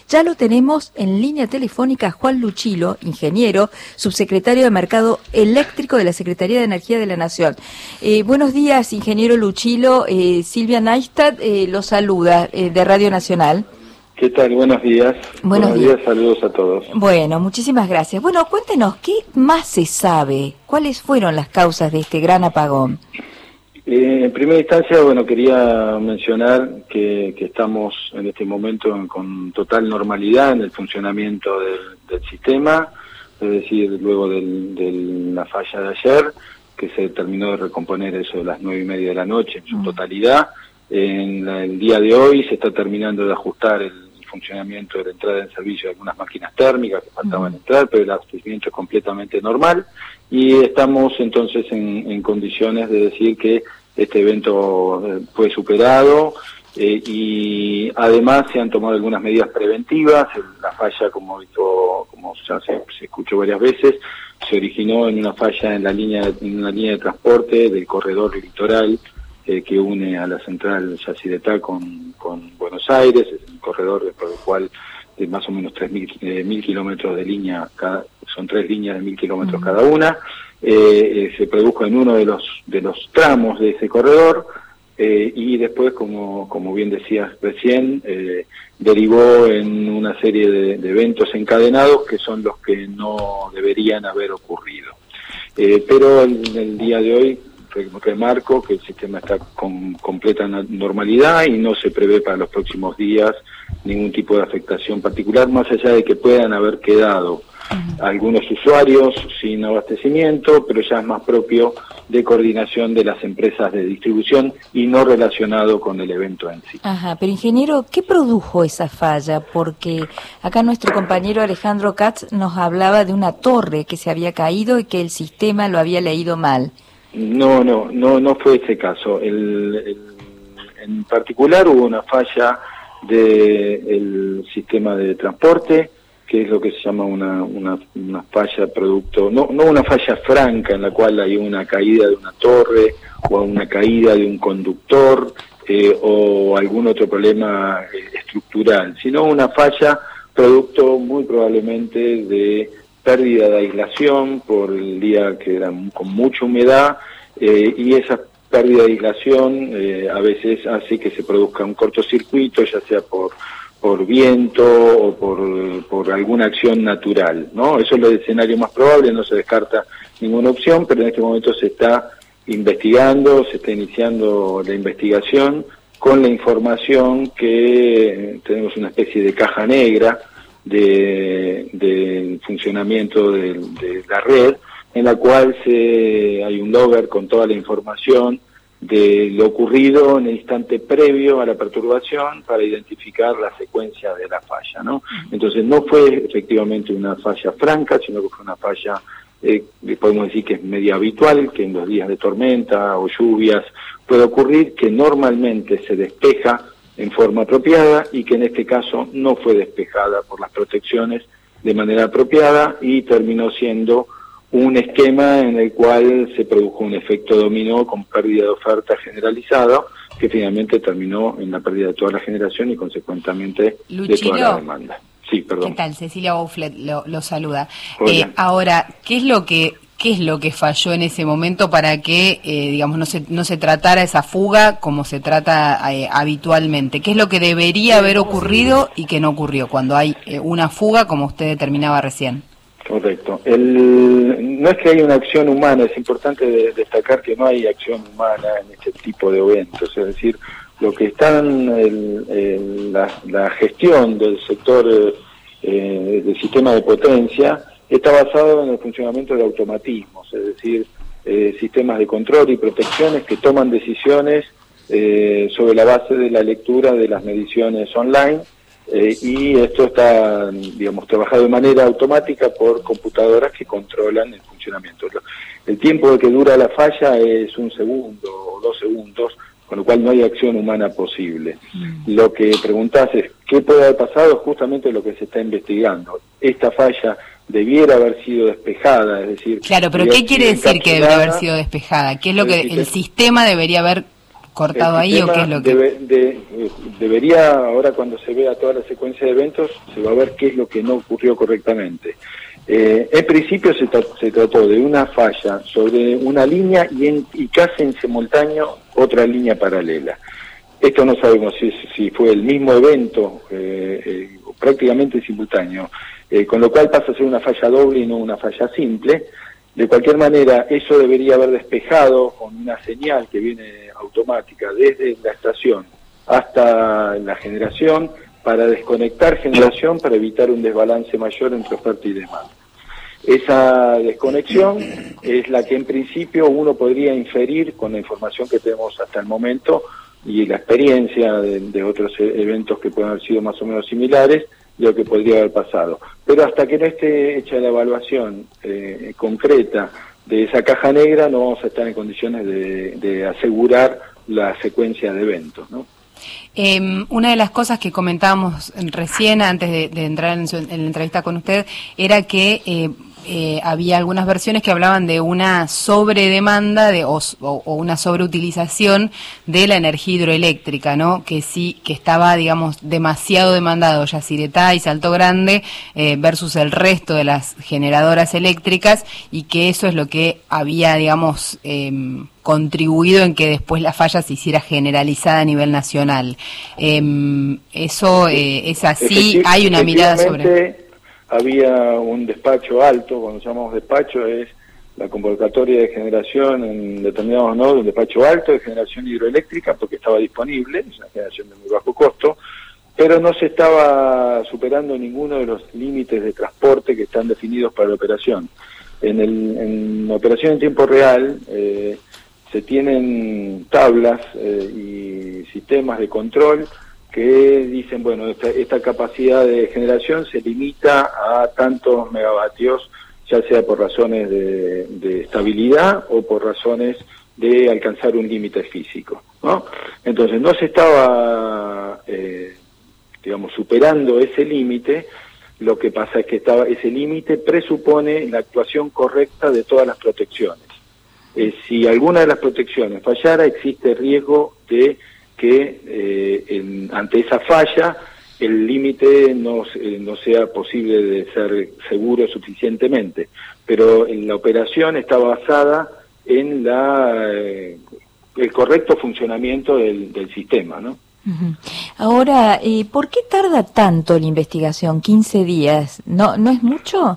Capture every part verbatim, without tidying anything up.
Ya lo tenemos en línea telefónica Juan Luchilo, ingeniero, subsecretario de Mercado Eléctrico de la Secretaría de Energía de la Nación. Eh, buenos días, ingeniero Luchilo. Eh, Silvia Neistat eh, lo saluda eh, de Radio Nacional. ¿Qué tal? Buenos días. Buenos, Buenos días. días, saludos a todos. Bueno, muchísimas gracias. Bueno, cuéntenos, ¿qué más se sabe? ¿Cuáles fueron las causas de este gran apagón? Eh, en primera instancia, bueno, quería mencionar que, que estamos en este momento en, con total normalidad en el funcionamiento del, del sistema, es decir, luego del, de la falla de ayer, que se terminó de recomponer eso de las nueve y media de la noche en su totalidad. En la, el día de hoy se está terminando de ajustar el funcionamiento de la entrada en servicio de algunas máquinas térmicas que faltaban entrar, pero el abastecimiento es completamente normal y estamos entonces en, en condiciones de decir que este evento fue superado eh, y además se han tomado algunas medidas preventivas. La falla, como dijo, como ya se, se escuchó varias veces, se originó en una falla en la línea, en una línea de transporte del corredor litoral eh, que une a la central Yacyretá con, con Buenos Aires. Es un corredor por el cual de más o menos tres mil eh, mil kilómetros de línea, cada, son tres líneas de mil kilómetros uh-huh. cada una. Eh, eh, se produjo en uno de los de los tramos de ese corredor eh, y después, como como bien decías recién, eh, derivó en una serie de, de eventos encadenados que son los que no deberían haber ocurrido. Eh, pero en el, el día de hoy remarco que el sistema está con completa normalidad y no se prevé para los próximos días ningún tipo de afectación particular, más allá de que puedan haber quedado algunos usuarios sin abastecimiento, pero ya es más propio de coordinación de las empresas de distribución y no relacionado con el evento en sí. Ajá, pero ingeniero, ¿qué produjo esa falla? Porque acá nuestro compañero Alejandro Katz nos hablaba de una torre que se había caído y que el sistema lo había leído mal. No, no, no, no fue ese caso. El, el, en particular hubo una falla del sistema de transporte, que es lo que se llama una, una, una falla producto, no, no una falla franca en la cual hay una caída de una torre o una caída de un conductor eh, o algún otro problema eh, estructural, sino una falla producto muy probablemente de pérdida de aislación por el día que era con mucha humedad eh, y esa pérdida de aislación eh, a veces hace que se produzca un cortocircuito, ya sea por por viento o por, por alguna acción natural, ¿no? Eso es el escenario más probable, no se descarta ninguna opción, pero en este momento se está investigando, se está iniciando la investigación con la información que tenemos una especie de caja negra de del funcionamiento de, de la red, en la cual se hay un logger con toda la información de lo ocurrido en el instante previo a la perturbación para identificar la secuencia de la falla, ¿no? Entonces no fue efectivamente una falla franca, sino que fue una falla, eh, podemos decir que es media habitual, que en los días de tormenta o lluvias puede ocurrir, que normalmente se despeja en forma apropiada y que en este caso no fue despejada por las protecciones de manera apropiada y terminó siendo un esquema en el cual se produjo un efecto dominó con pérdida de oferta generalizada que finalmente terminó en la pérdida de toda la generación y consecuentemente Luchilo, de toda la demanda. Sí, perdón. ¿Qué tal? Cecilia Bouflet lo, lo saluda. Eh, ahora, ¿qué es lo que qué es lo que falló en ese momento para que, eh, digamos, no se no se tratara esa fuga como se trata eh, habitualmente? ¿Qué es lo que debería haber ocurrido y que no ocurrió cuando hay eh, una fuga como usted determinaba recién? Correcto. El, no es que haya una acción humana, es importante de, destacar que no hay acción humana en este tipo de eventos, es decir, lo que está en el, el, la, la gestión del sector eh, del sistema de potencia está basado en el funcionamiento de automatismos, es decir, eh, sistemas de control y protecciones que toman decisiones eh, sobre la base de la lectura de las mediciones online. Eh, y esto está, digamos, trabajado de manera automática por computadoras que controlan el funcionamiento. El tiempo de que dura la falla es un segundo o dos segundos, con lo cual no hay acción humana posible. Mm. Lo que preguntás es, ¿qué puede haber pasado? Justamente lo que se está investigando. Esta falla debiera haber sido despejada, es decir... Claro, pero ¿qué quiere decir que debería haber sido despejada? ¿Qué es lo que el sistema debería haber cortado ahí o qué es lo que...? Debe, de, debería, ahora cuando se vea toda la secuencia de eventos, se va a ver qué es lo que no ocurrió correctamente. Eh, en principio se, tra se trató de una falla sobre una línea y, en, y casi en simultáneo otra línea paralela. Esto no sabemos si, si fue el mismo evento, eh, eh, prácticamente simultáneo, eh, con lo cual pasa a ser una falla doble y no una falla simple. De cualquier manera, eso debería haber despejado con una señal que viene automática desde la estación hasta la generación para desconectar generación para evitar un desbalance mayor entre oferta y demanda. Esa desconexión es la que en principio uno podría inferir con la información que tenemos hasta el momento y la experiencia de, de otros eventos que pueden haber sido más o menos similares, de lo que podría haber pasado. Pero hasta que no esté hecha la evaluación eh, concreta de esa caja negra, no vamos a estar en condiciones de, de asegurar la secuencia de eventos, ¿no? Eh, una de las cosas que comentábamos recién, antes de, de entrar en, su, en la entrevista con usted, era que eh, eh, había algunas versiones que hablaban de una sobredemanda de, o, o una sobreutilización de la energía hidroeléctrica, ¿no? Que sí, que estaba, digamos, demasiado demandado Yacyretá y Salto Grande eh, versus el resto de las generadoras eléctricas, y que eso es lo que había, digamos, eh, contribuido en que después la falla se hiciera generalizada a nivel nacional. Eh, ¿Eso eh, es así? ¿Hay una mirada sobre...? Había un despacho alto, cuando llamamos despacho es la convocatoria de generación en determinados nodos, un despacho alto de generación hidroeléctrica porque estaba disponible, es una generación de muy bajo costo, pero no se estaba superando ninguno de los límites de transporte que están definidos para la operación. En, el, en la operación en tiempo real eh, se tienen tablas eh, y sistemas de control que dicen, bueno, esta, esta capacidad de generación se limita a tantos megavatios, ya sea por razones de, de estabilidad o por razones de alcanzar un límite físico, ¿no? Entonces no se estaba, eh, digamos, superando ese límite. Lo que pasa es que estaba, ese límite presupone la actuación correcta de todas las protecciones. Eh, si alguna de las protecciones fallara, existe riesgo de que eh, en, ante esa falla el límite no, eh, no sea posible de ser seguro suficientemente. Pero en la operación está basada en la eh, el correcto funcionamiento del, del sistema, ¿no? Uh-huh. Ahora, eh, ¿por qué tarda tanto la investigación? quince días, ¿no no es mucho?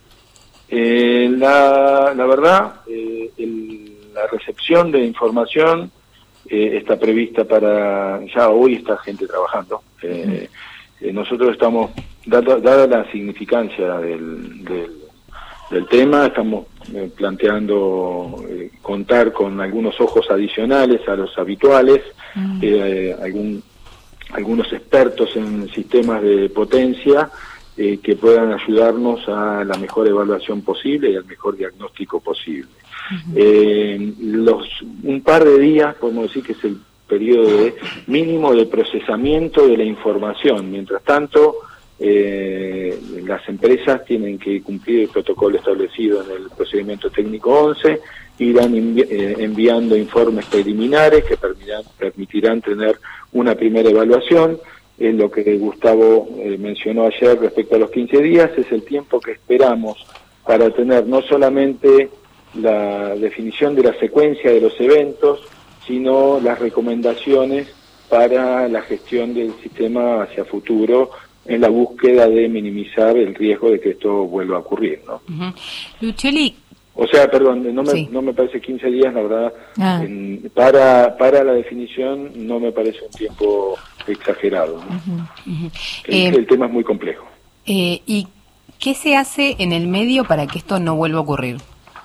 Eh, la, la verdad, eh, el, la recepción de información Eh, está prevista para, ya hoy está gente trabajando. Eh, eh, nosotros estamos, dada, dada la significancia del, del, del tema, estamos eh, planteando eh, contar con algunos ojos adicionales a los habituales, mm. eh, algún, algunos expertos en sistemas de potencia eh, que puedan ayudarnos a la mejor evaluación posible y al mejor diagnóstico posible. Uh-huh. eh, los un par de días podemos decir que es el periodo de mínimo de procesamiento de la información. Mientras tanto, eh, las empresas tienen que cumplir el protocolo establecido en el procedimiento técnico once, irán envi eh, enviando informes preliminares que permitirán, permitirán tener una primera evaluación. Eh, lo que Gustavo eh, mencionó ayer respecto a los quince días es el tiempo que esperamos para tener no solamente la definición de la secuencia de los eventos, sino las recomendaciones para la gestión del sistema hacia futuro en la búsqueda de minimizar el riesgo de que esto vuelva a ocurrir, ¿no? Uh-huh. Lucioli. O sea, perdón, no me, sí. no me parece quince días, la verdad, ah. en, para para la definición no me parece un tiempo exagerado, ¿no? Uh-huh. Uh-huh. El, eh, el tema es muy complejo. Eh, ¿Y qué se hace en el medio para que esto no vuelva a ocurrir?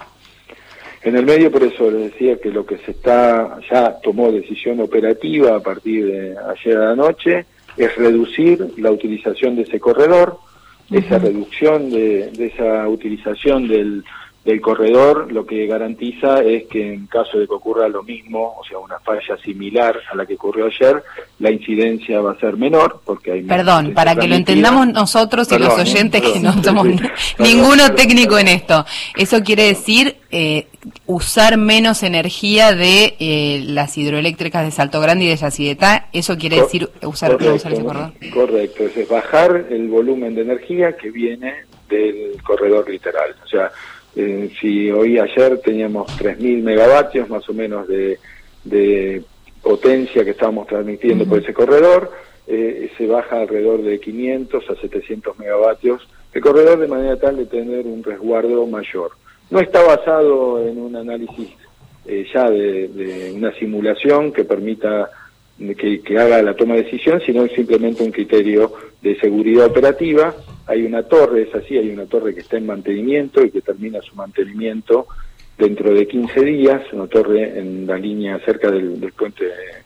En el medio, por eso les decía que lo que se está, ya tomó decisión operativa a partir de ayer a la noche, es reducir la utilización de ese corredor. Uh-huh. Esa reducción de, de esa utilización del, del corredor lo que garantiza es que en caso de que ocurra lo mismo, o sea, una falla similar a la que ocurrió ayer, la incidencia va a ser menor, porque hay... Perdón, para que lo entendamos nosotros perdón, y los oyentes, eh, perdón, que no somos sí, sí. ninguno perdón, técnico perdón. en esto. Eso quiere decir... Eh, usar menos energía de eh, las hidroeléctricas de Salto Grande y de Yacyretá. ¿Eso quiere decir usar, correcto, usar ese corredor? Correcto, es bajar el volumen de energía que viene del corredor litoral. O sea, eh, si hoy ayer teníamos tres mil megavatios más o menos de, de potencia que estábamos transmitiendo uh-huh. por ese corredor, eh, se baja alrededor de quinientos a setecientos megavatios el corredor, de manera tal de tener un resguardo mayor. No está basado en un análisis eh, ya de, de una simulación que permita que, que haga la toma de decisión, sino es simplemente un criterio de seguridad operativa. Hay una torre, es así, hay una torre que está en mantenimiento y que termina su mantenimiento dentro de quince días, una torre en la línea cerca del, del puente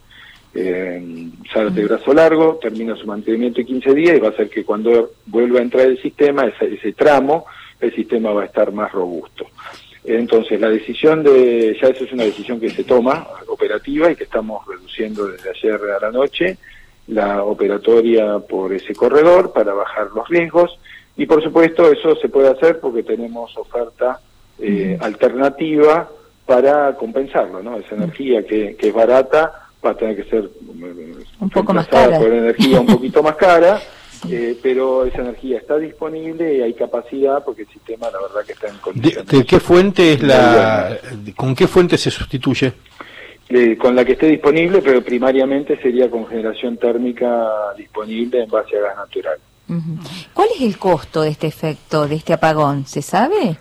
eh, Zárate Brazo Largo, termina su mantenimiento en quince días y va a hacer que cuando vuelva a entrar el sistema, ese, ese tramo, el sistema va a estar más robusto. Entonces, la decisión de, ya eso es una decisión que se toma, operativa, y que estamos reduciendo desde ayer a la noche, la operatoria por ese corredor para bajar los riesgos, y por supuesto eso se puede hacer porque tenemos oferta eh, uh-huh. alternativa para compensarlo, ¿no? Esa energía que, que es barata va a tener que ser un poco más cara por energía un poquito más cara. Eh, pero esa energía está disponible y hay capacidad porque el sistema, la verdad, que está en condiciones. ¿De, de qué fuente es la, con qué fuente se sustituye? Eh, con la que esté disponible, pero primariamente sería con generación térmica disponible en base a gas natural. Uh-huh. ¿Cuál es el costo de este efecto, de este apagón? ¿Se sabe?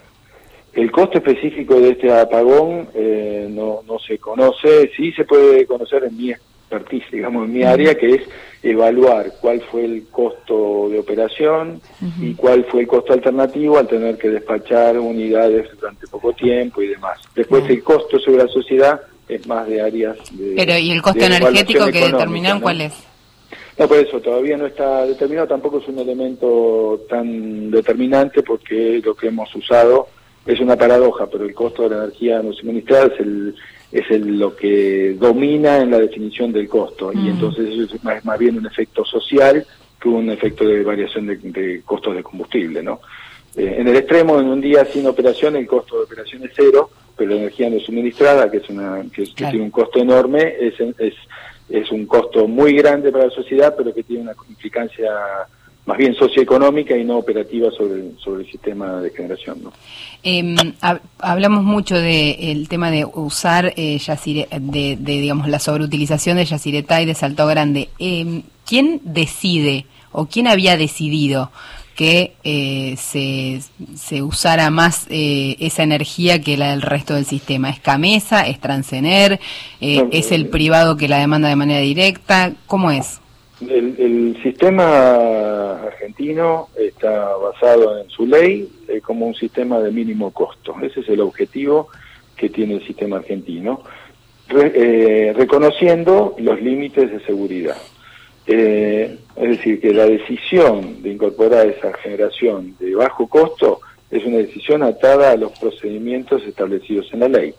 El costo específico de este apagón eh, no, no se conoce. Sí se puede conocer en mi expertise, digamos, en mi área, que es evaluar cuál fue el costo de operación uh-huh. y cuál fue el costo alternativo al tener que despachar unidades durante poco tiempo y demás. Después uh-huh. el costo sobre la sociedad es más de áreas de... Pero ¿y el costo energético que determinaron, ¿no? ¿Cuál es? No, por eso todavía no está determinado, tampoco es un elemento tan determinante porque lo que hemos usado es una paradoja, pero el costo de la energía no suministrada es el es el, lo que domina en la definición del costo, mm. y entonces eso es más, es más bien un efecto social que un efecto de variación de, de costos de combustible, ¿no? Eh, en el extremo, en un día sin operación, el costo de operación es cero, pero la energía no suministrada, que es una que, es, claro. que tiene un costo enorme, es, es, es un costo muy grande para la sociedad, pero que tiene una implicancia más bien socioeconómica y no operativa sobre el, sobre el sistema de generación, ¿no? Eh, hab hablamos mucho del de tema de usar eh, Yacire, de, de digamos la sobreutilización de Yacyretá y de Salto Grande. Eh, ¿Quién decide o quién había decidido que eh, se, se usara más eh, esa energía que la del resto del sistema? ¿Es Camesa? ¿Es Transener? Eh, no, ¿Es el privado que la demanda de manera directa? ¿Cómo es? El, el sistema argentino está basado en su ley eh, como un sistema de mínimo costo. Ese es el objetivo que tiene el sistema argentino, re, eh, reconociendo los límites de seguridad. Eh, es decir, que la decisión de incorporar esa generación de bajo costo es una decisión atada a los procedimientos establecidos en la ley.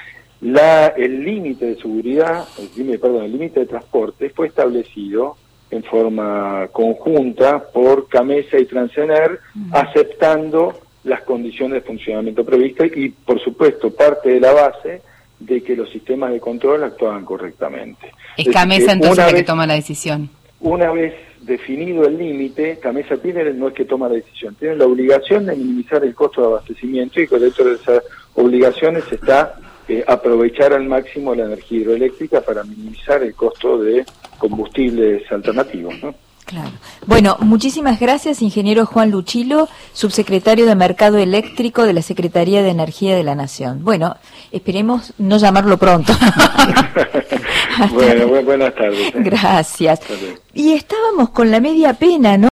La, el límite de seguridad, el límite, perdón, el límite de transporte fue establecido en forma conjunta por Camesa y Transener, uh-huh. aceptando las condiciones de funcionamiento previstas y, por supuesto, parte de la base de que los sistemas de control actuaban correctamente. Es, es Camesa entonces la vez, que toma la decisión. Una vez definido el límite, Camesa tiene, no es que toma la decisión, tiene la obligación de minimizar el costo de abastecimiento y con dentro de esas obligaciones está eh, aprovechar al máximo la energía hidroeléctrica para minimizar el costo de combustibles alternativos, ¿no? Claro. Bueno, muchísimas gracias, ingeniero Juan Luchilo, subsecretario de Mercado Eléctrico de la Secretaría de Energía de la Nación. Bueno, esperemos no llamarlo pronto. Bueno, buenas tardes. ¿eh? Gracias. Y estábamos con la media pena, ¿no?